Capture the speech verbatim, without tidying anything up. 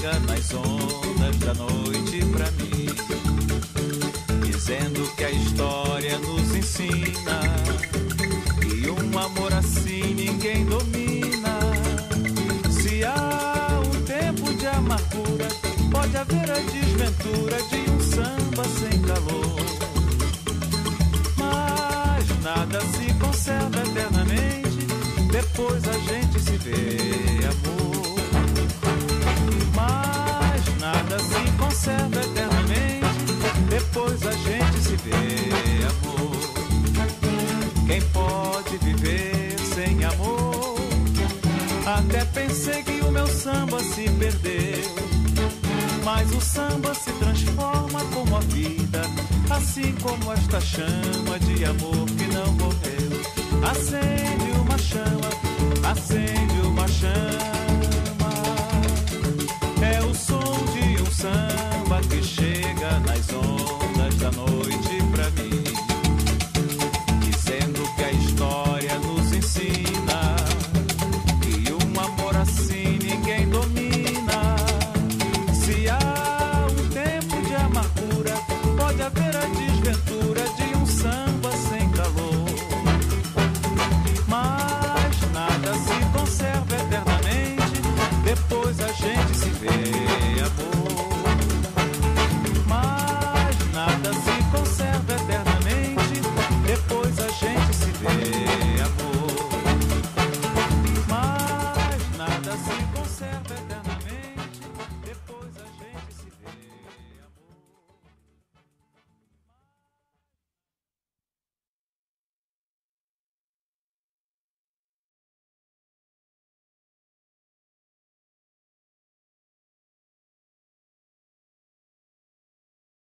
chega nas ondas da noite pra mim, dizendo que a história nos ensina que um amor assim ninguém domina. Se há um tempo de amargura, pode haver a desventura de um samba sem calor. Mas nada se conserva eternamente, depois a gente se vê, amor. Mas nada se conserva eternamente, depois a gente se vê, amor. Quem pode viver sem amor? Até pensei que o meu samba se perdeu, mas o samba se transforma como a vida, assim como esta chama de amor que não morreu. Acende uma chama, acende uma chama. É o som de um samba que chega nas ondas da noite pra mim, dizendo que a história nos ensina que um amor assim ninguém domina. Se há um tempo de amargura, pode haver a desventura de um samba sem calor. Mas nada se conserva eternamente, depois a gente se vê, amor. Mas nada se conserva eternamente, depois a gente se vê, amor. Mas nada se conserva eternamente.